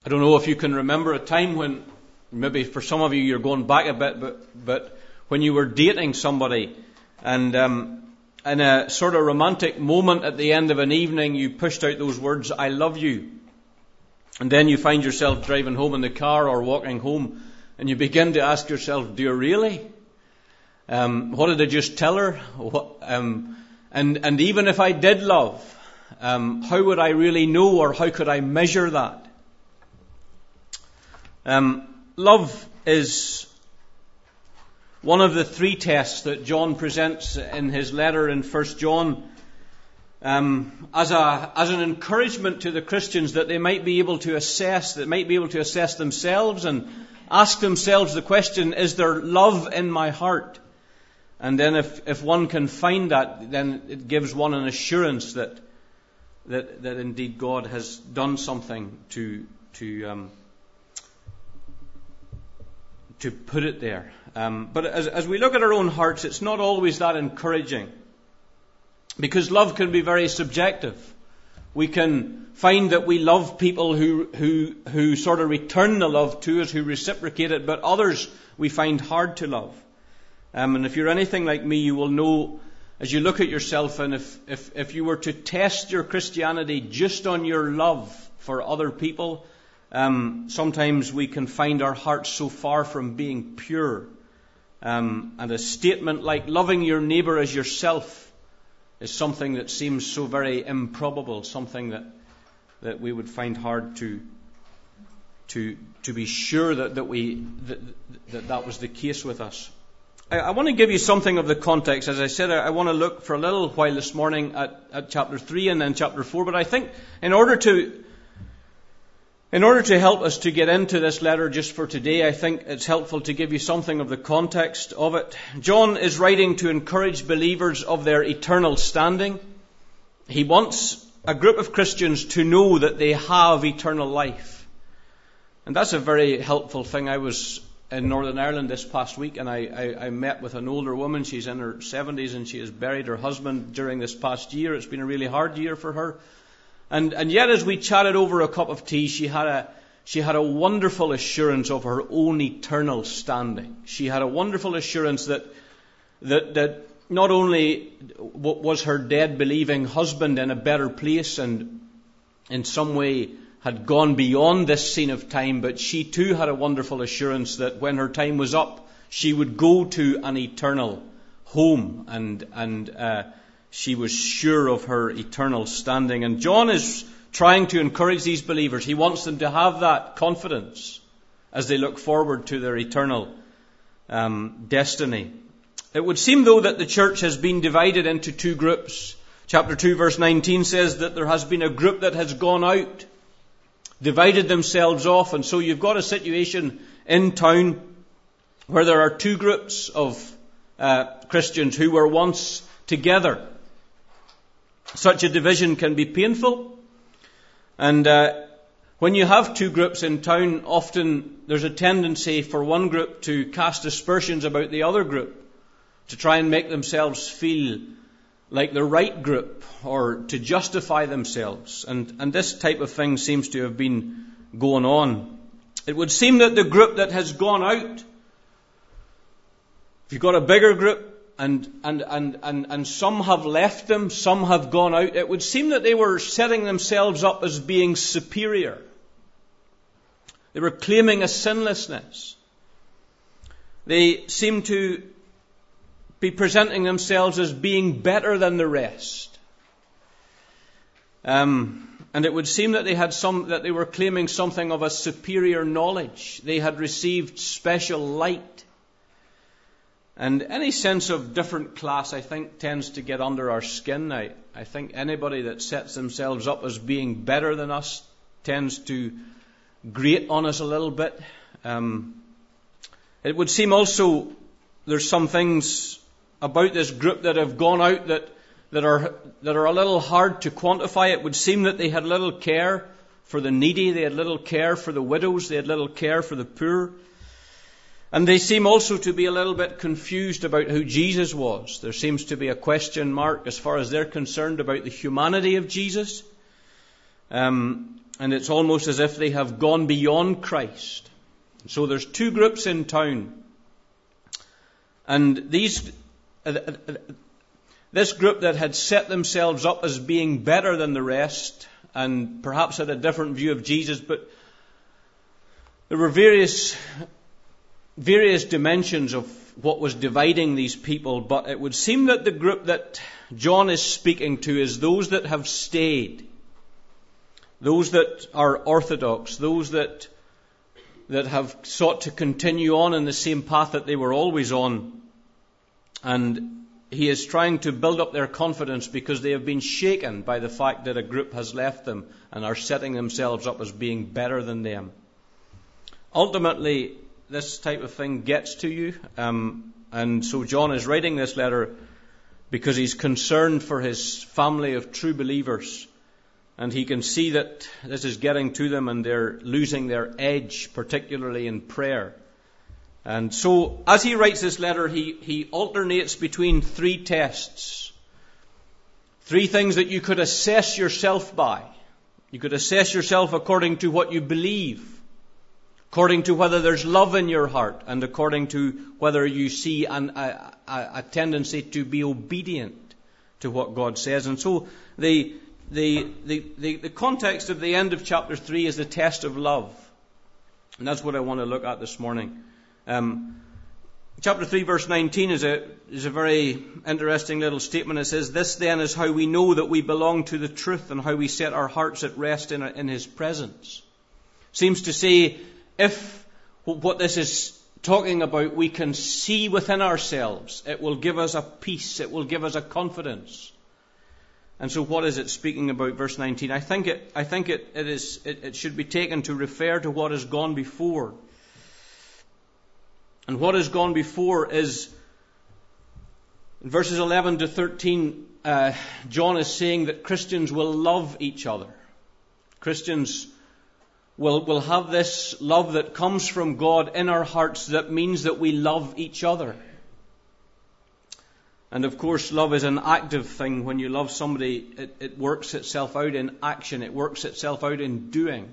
I don't know if you can remember a time when, maybe for some of you you're going back a bit, but when you were dating somebody and in a sort of romantic moment at the end of an evening you pushed out those words, "I love you." And then you find yourself driving home in the car or walking home and you begin to ask yourself, "Do you really? What did I just tell her? And even if I did love, how would I really know, or how could I measure that?" Love is one of the three tests that John presents in his letter in 1 John as an encouragement to the Christians that they might be able to assess, themselves and ask themselves the question, is there love in my heart? And then if one can find that, then it gives one an assurance that indeed God has done something to put it there. But as we look at our own hearts, it's not always that encouraging, because love can be very subjective. We can find that we love people who sort of return the love to us, who reciprocate it, but others we find hard to love. And if you're anything like me, you will know, as you look at yourself, and if you were to test your Christianity just on your love for other people, sometimes we can find our hearts so far from being pure. And a statement like loving your neighbour as yourself is something that seems so very improbable, something that we would find hard to be sure that was the case with us. I want to give you something of the context. As I said, I want to look for a little while this morning at chapter 3 and then chapter 4. But I think in order to help us to get into this letter just for today, I think it's helpful to give you something of the context of it. John is writing to encourage believers of their eternal standing. He wants a group of Christians to know that they have eternal life. And that's a very helpful thing. I was in Northern Ireland this past week, and I met with an older woman. She's in her 70s, and she has buried her husband during this past year. It's been a really hard year for her. And yet, as we chatted over a cup of tea, she had a wonderful assurance of her own eternal standing. She had a wonderful assurance that not only was her dead believing husband in a better place and in some way had gone beyond this scene of time, but she too had a wonderful assurance that when her time was up, she would go to an eternal home, and she was sure of her eternal standing. And John is trying to encourage these believers. He wants them to have that confidence as they look forward to their eternal destiny. It would seem, though, that the church has been divided into two groups. Chapter 2, verse 19 says that there has been a group that has gone out, divided themselves off, and so you've got a situation in town where there are two groups of Christians who were once together. Such a division can be painful, and when you have two groups in town, often there's a tendency for one group to cast aspersions about the other group, to try and make themselves feel like the right group, or to justify themselves. And this type of thing seems to have been going on. It would seem that the group that has gone out, if you've got a bigger group and some have left them, some have gone out, it would seem that they were setting themselves up as being superior. They were claiming a sinlessness. They seem to be presenting themselves as being better than the rest. And it would seem that they were claiming something of a superior knowledge. They had received special light. And any sense of different class, I think, tends to get under our skin. I think anybody that sets themselves up as being better than us tends to grate on us a little bit. It would seem also there's some things about this group that have gone out that are a little hard to quantify. It would seem that they had little care for the needy, they had little care for the widows, they had little care for the poor. And they seem also to be a little bit confused about who Jesus was. There seems to be a question mark as far as they're concerned about the humanity of Jesus. And and it's almost as if they have gone beyond Christ. So there's two groups in town. And this group that had set themselves up as being better than the rest, and perhaps had a different view of Jesus, but there were various dimensions of what was dividing these people. But it would seem that the group that John is speaking to is those that have stayed, those that are orthodox, those that have sought to continue on in the same path that they were always on. And he is trying to build up their confidence because they have been shaken by the fact that a group has left them and are setting themselves up as being better than them. Ultimately, this type of thing gets to you. And so John is writing this letter because he's concerned for his family of true believers. And he can see that this is getting to them and they're losing their edge, particularly in prayer. And so, as he writes this letter, he alternates between three tests. Three things that you could assess yourself by. You could assess yourself according to what you believe, according to whether there's love in your heart, and according to whether you see a tendency to be obedient to what God says. And so, the context of the end of chapter 3 is the test of love. And that's what I want to look at this morning. Chapter 3 verse 19 is a very interesting little statement. It says, "This then is how we know that we belong to the truth and how we set our hearts at rest in His presence." Seems to say, if what this is talking about we can see within ourselves, it will give us a peace, it will give us a confidence. And so what is it speaking about, verse 19? I think it should be taken to refer to what has gone before. And what has gone before is, in verses 11 to 13, John is saying that Christians will love each other. Christians will have this love that comes from God in our hearts that means that we love each other. And of course, love is an active thing. When you love somebody, it works itself out in action. It works itself out in doing.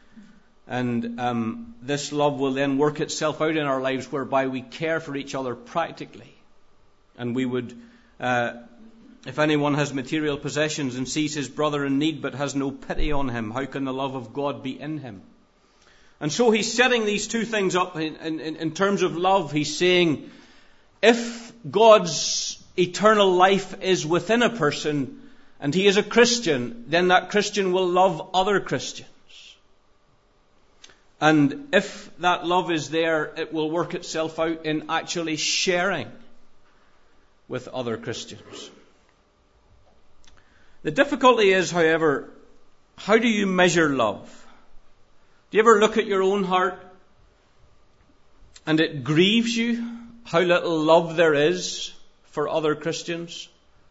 And this love will then work itself out in our lives whereby we care for each other practically. And we would, if anyone has material possessions and sees his brother in need but has no pity on him, how can the love of God be in him? And so he's setting these two things up in terms of love. He's saying, if God's eternal life is within a person and he is a Christian, then that Christian will love other Christians. And if that love is there, it will work itself out in actually sharing with other Christians. The difficulty is, however, how do you measure love? Do you ever look at your own heart and it grieves you how little love there is for other Christians?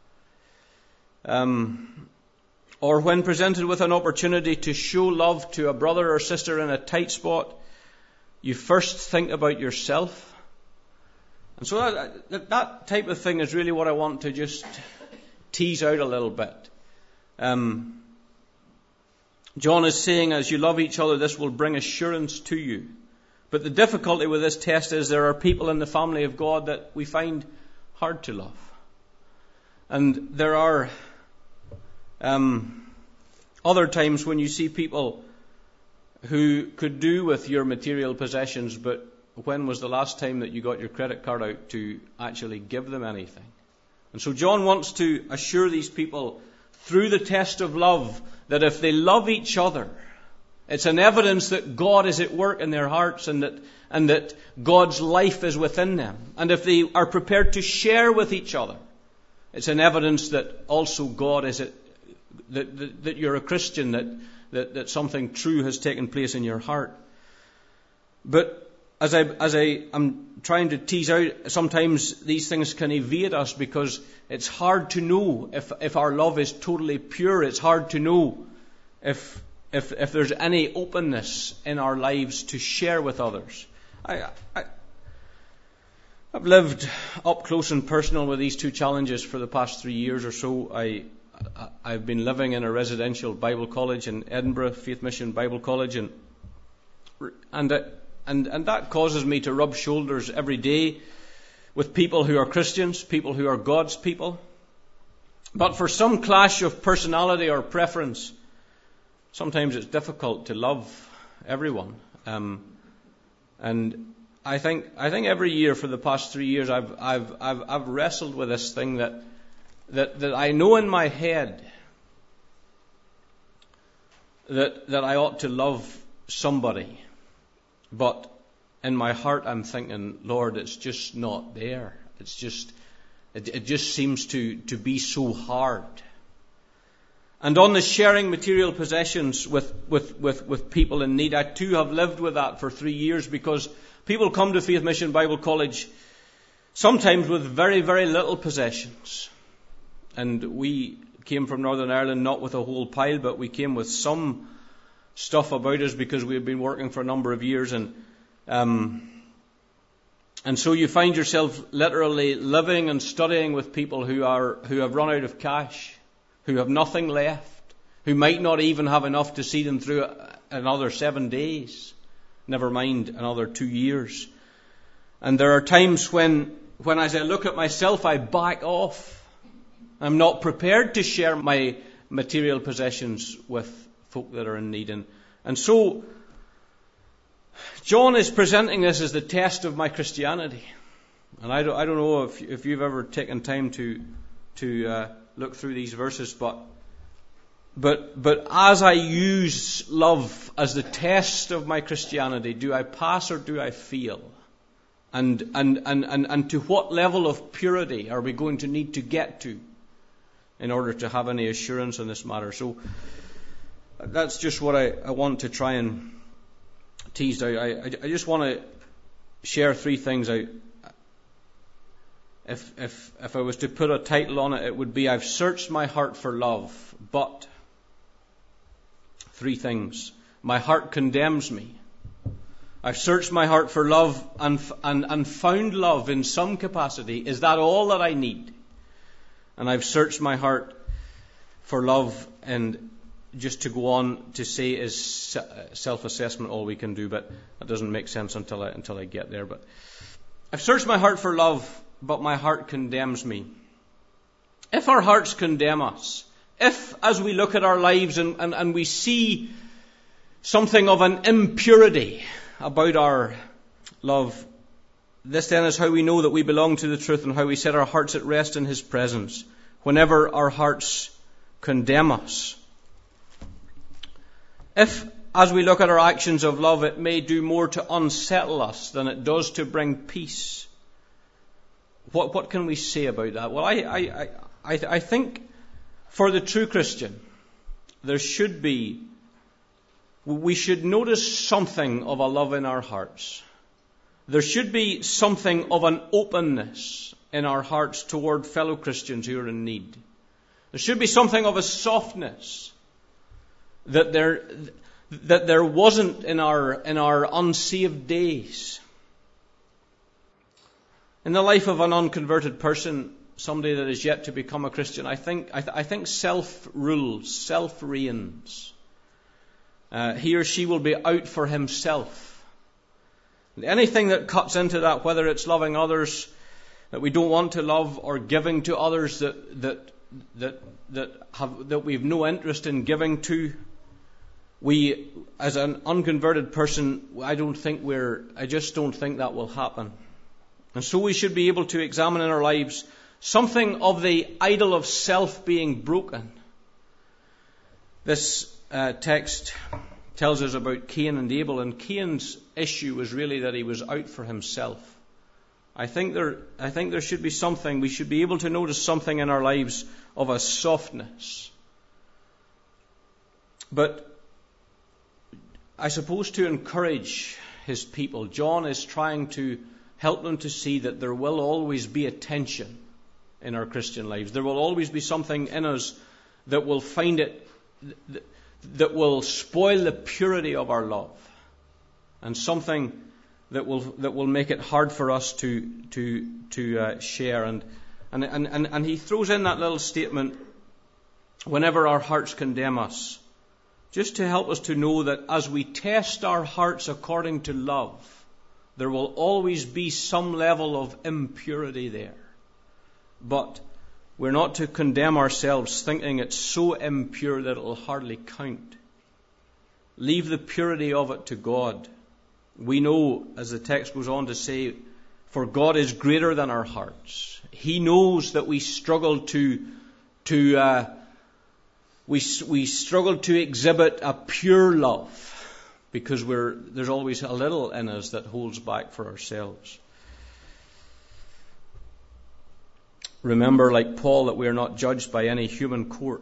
Or when presented with an opportunity to show love to a brother or sister in a tight spot, you first think about yourself. And so that type of thing is really what I want to just tease out a little bit. John is saying, as you love each other, this will bring assurance to you. But the difficulty with this test is there are people in the family of God that we find hard to love. And there are other times when you see people who could do with your material possessions, but when was the last time that you got your credit card out to actually give them anything? And so John wants to assure these people through the test of love that if they love each other, it's an evidence that God is at work in their hearts and that God's life is within them. And if they are prepared to share with each other, it's an evidence that also God is that you're a Christian, that something true has taken place in your heart. But as I am trying to tease out, sometimes these things can evade us because it's hard to know if our love is totally pure. It's hard to know if there's any openness in our lives to share with others. I've lived up close and personal with these two challenges for the past 3 years or so. I've been living in a residential Bible college in Edinburgh, Faith Mission Bible College, and that causes me to rub shoulders every day with people who are Christians, people who are God's people. But for some clash of personality or preference, sometimes it's difficult to love everyone. And I think every year for the past 3 years I've wrestled with this thing that I know in my head that I ought to love somebody, but in my heart I'm thinking, Lord, it's just not there. It just seems to be so hard. And on the sharing material possessions with people in need, I too have lived with that for 3 years, because people come to Faith Mission Bible College sometimes with very, very little possessions. And we came from Northern Ireland not with a whole pile, but we came with some stuff about us because we had been working for a number of years. And so you find yourself literally living and studying with people who have run out of cash, who have nothing left, who might not even have enough to see them through another 7 days, never mind another 2 years. And there are times when as I look at myself, I back off. I'm not prepared to share my material possessions with folk that are in need. And so John is presenting this as the test of my Christianity. And I don't know if you've ever taken time to look through these verses, but as I use love as the test of my Christianity, do I pass or do I fail? And to what level of purity are we going to need to get to in order to have any assurance in this matter? So that's just what I want to try and tease out. I just want to share 3 things. If I was to put a title on it, it would be, I've searched my heart for love, but 3 things. My heart condemns me. I've searched my heart for love and found love in some capacity. Is that all that I need? And I've searched my heart for love, and just to go on to say is self-assessment all we can do, but that doesn't make sense until I get there. But I've searched my heart for love, but my heart condemns me. If our hearts condemn us, if as we look at our lives and we see something of an impurity about our love, this then is how we know that we belong to the truth, and how we set our hearts at rest in His presence whenever our hearts condemn us. If, as we look at our actions of love, it may do more to unsettle us than it does to bring peace, what can we say about that? Well, I think for the true Christian, we should notice something of a love in our hearts. There should be something of an openness in our hearts toward fellow Christians who are in need. There should be something of a softness that there wasn't in our unsaved days. In the life of an unconverted person, somebody that is yet to become a Christian, I think self rules, self reigns. He or she will be out for himself. And anything that cuts into that, whether it's loving others that we don't want to love, or giving to others that we've no interest in giving to, we, as an unconverted person, I just don't think that will happen. And so we should be able to examine in our lives something of the idol of self being broken. This text tells us about Cain and Abel, and Cain's issue was really that he was out for himself. I think there should be something, we should be able to notice something in our lives of a softness. But I suppose to encourage his people, John is trying to help them to see that there will always be a tension in our Christian lives. There will always be something in us that will that will spoil the purity of our love, and something that will make it hard for us to share. And he throws in that little statement whenever our hearts condemn us, just to help us to know that as we test our hearts according to love, there will always be some level of impurity there. But we're not to condemn ourselves thinking it's so impure that it'll hardly count. Leave the purity of it to God. We know, as the text goes on to say, for God is greater than our hearts. He knows that we struggle to exhibit a pure love, because there's always a little in us that holds back for ourselves. Remember, like Paul, that we are not judged by any human court.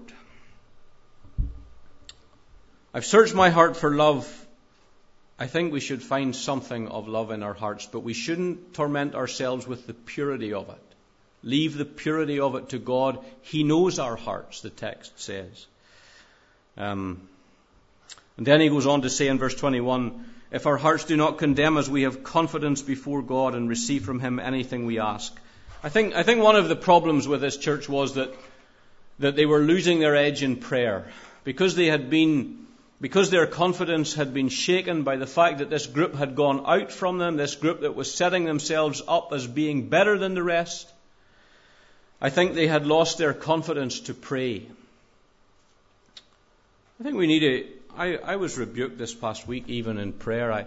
I've searched my heart for love. I think we should find something of love in our hearts, but we shouldn't torment ourselves with the purity of it. Leave the purity of it to God. He knows our hearts, the text says. And then he goes on to say in verse 21, if our hearts do not condemn us, we have confidence before God and receive from him anything we ask. I think one of the problems with this church was that they were losing their edge in prayer, because their confidence had been shaken by the fact that this group had gone out from them, this group that was setting themselves up as being better than the rest. I think they had lost their confidence to pray. I think we need I was rebuked this past week even in prayer.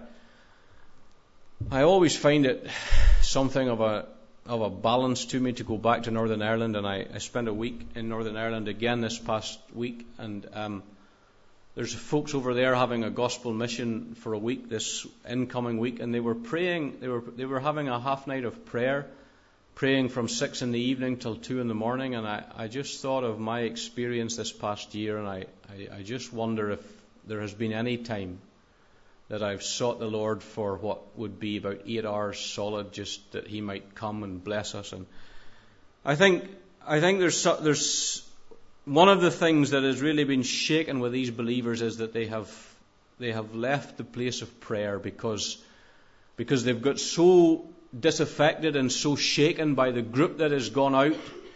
I always find it something of a balance to me to go back to Northern Ireland, and I spent a week in Northern Ireland again this past week, and there's folks over there having a gospel mission for a week, this incoming week, and they were praying. They were having a half night of prayer, praying from 6 p.m. till 2 a.m. And I just thought of my experience this past year, and I just wonder if there has been any time that I've sought the Lord for what would be about 8 hours solid, just that He might come and bless us. And I think there's one of the things that has really been shaken with these believers is that they have left the place of prayer because they've got so disaffected and so shaken by the group that has gone out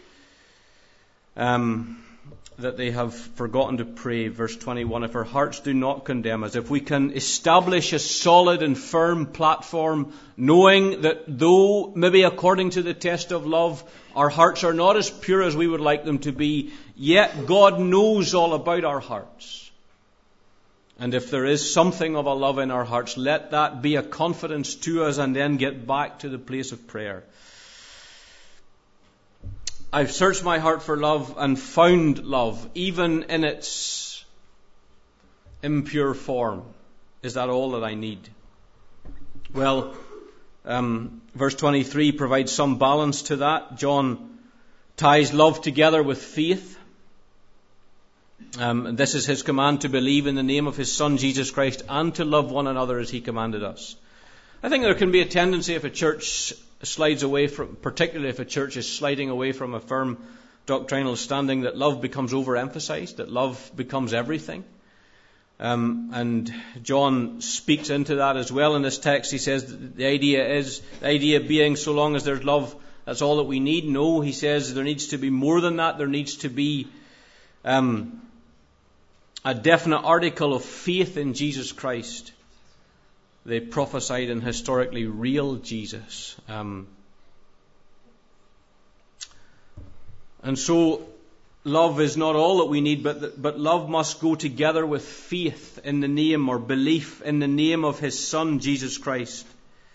that they have forgotten to pray. Verse 21, if our hearts do not condemn us, if we can establish a solid and firm platform, knowing that though maybe according to the test of love our hearts are not as pure as we would like them to be, yet God knows all about our hearts. And if there is something of a love in our hearts, let that be a confidence to us, and then get back to the place of prayer. I've searched my heart for love and found love, even in its impure form. Is that all that I need? Well, verse 23 provides some balance to that. John ties love together with faith. This is his command, to believe in the name of his Son, Jesus Christ, and to love one another as he commanded us. I think there can be a tendency, if a church slides away from, particularly if a church is sliding away from a firm doctrinal standing, that love becomes overemphasized, that love becomes everything. And John speaks into that as well in this text. He says the idea being, so long as there's love, that's all that we need. No, he says there needs to be more than that. There needs to be a definite article of faith in Jesus Christ. They prophesied in historically real Jesus. And so love is not all that we need, but love must go together with faith in the name, or belief in the name of his Son, Jesus Christ.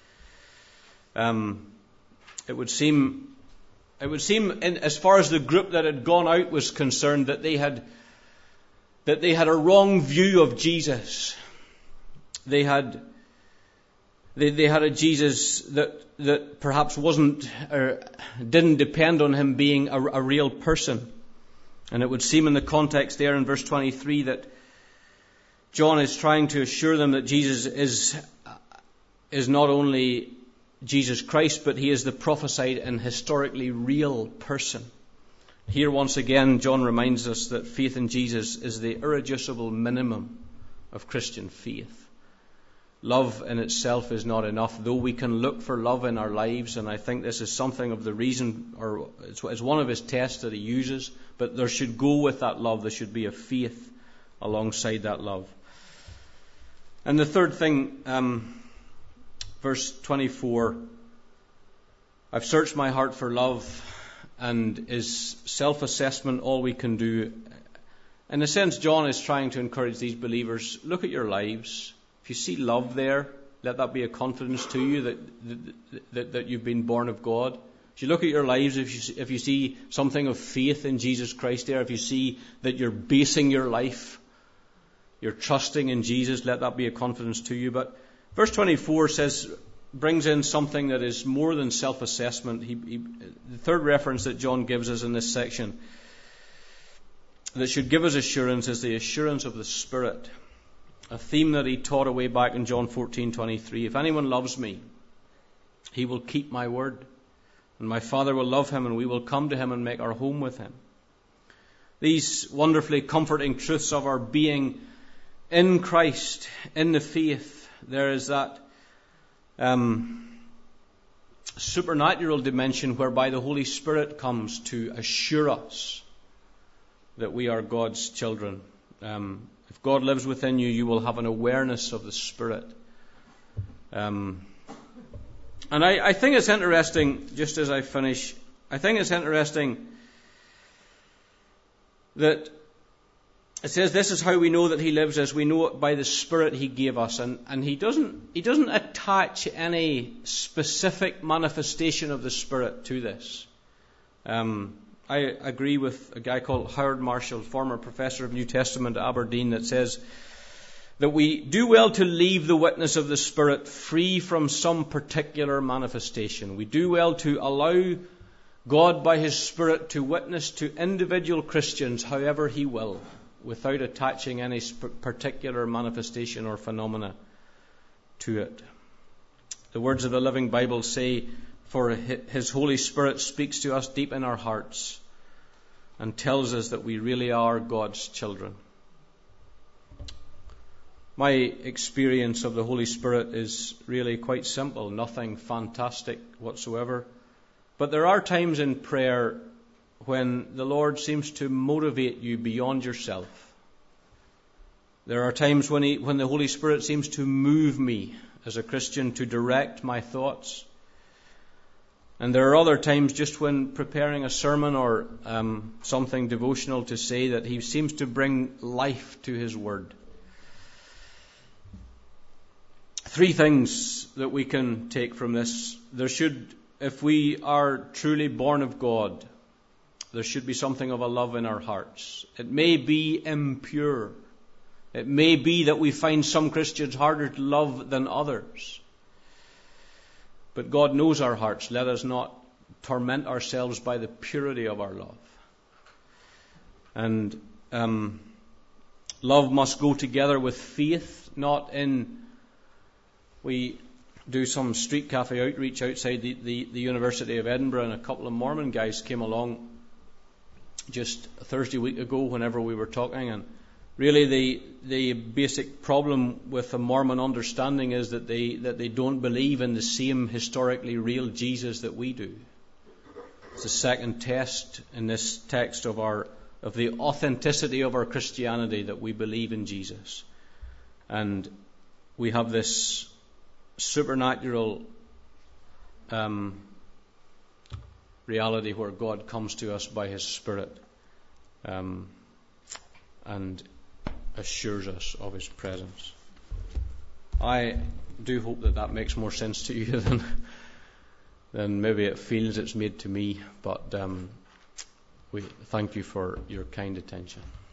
It would seem, as far as the group that had gone out was concerned, that they had a wrong view of Jesus. They had a Jesus that perhaps wasn't, or didn't depend on him being a real person. And it would seem in the context there in verse 23 that John is trying to assure them that Jesus is not only Jesus Christ, but he is the prophesied and historically real person. Here once again, John reminds us that faith in Jesus is the irreducible minimum of Christian faith. love in itself is not enough, though we can look for love in our lives, and I think this is something of the reason, or it's one of his tests that he uses, but there should go with that love, there should be a faith alongside that love. And the third thing, verse 24, I've searched my heart for love, and is self-assessment all we can do? In a sense, John is trying to encourage these believers, look at your lives. If you see love there, let that be a confidence to you that you've been born of God. If you look at your lives, if you see something of faith in Jesus Christ there, if you see that you're basing your life, you're trusting in Jesus, let that be a confidence to you. But verse 24 brings in something that is more than self-assessment. The third reference that John gives us in this section that should give us assurance is the assurance of the Spirit. A theme that he taught away back in John 14:23. If anyone loves me, he will keep my word, and my Father will love him, and we will come to him and make our home with him. These wonderfully comforting truths of our being in Christ, in the faith, there is that supernatural dimension whereby the Holy Spirit comes to assure us that we are God's children. If God lives within you, you will have an awareness of the Spirit. And I think it's interesting, just as I finish, I think it's interesting that it says this is how we know that he lives, as we know it by the Spirit he gave us. And he doesn't attach any specific manifestation of the Spirit to this. I agree with a guy called Howard Marshall, former professor of New Testament at Aberdeen, that says that we do well to leave the witness of the Spirit free from some particular manifestation. We do well to allow God by his Spirit to witness to individual Christians however he will, without attaching any particular manifestation or phenomena to it. The words of the Living Bible say, for his Holy Spirit speaks to us deep in our hearts and tells us that we really are God's children. My experience of the Holy Spirit is really quite simple, nothing fantastic whatsoever. But there are times in prayer when the Lord seems to motivate you beyond yourself. There are times when the Holy Spirit seems to move me as a Christian to direct my thoughts. And there are other times just when preparing a sermon or something devotional to say that he seems to bring life to his word. Three things that we can take from this. If we are truly born of God, there should be something of a love in our hearts. It may be impure. It may be that we find some Christians harder to love than others. But God knows our hearts. Let us not torment ourselves by the purity of our love. And love must go together with faith, not in... We do some street cafe outreach outside the University of Edinburgh, and a couple of Mormon guys came along just a Thursday week ago whenever we were talking, and really the basic problem with the Mormon understanding is that they don't believe in the same historically real Jesus that we do. It's the second test in this text of the authenticity of our Christianity, that we believe in Jesus. And we have this supernatural reality where God comes to us by his Spirit and assures us of his presence. I do hope that makes more sense to you than maybe it feels it's made to me, but we thank you for your kind attention.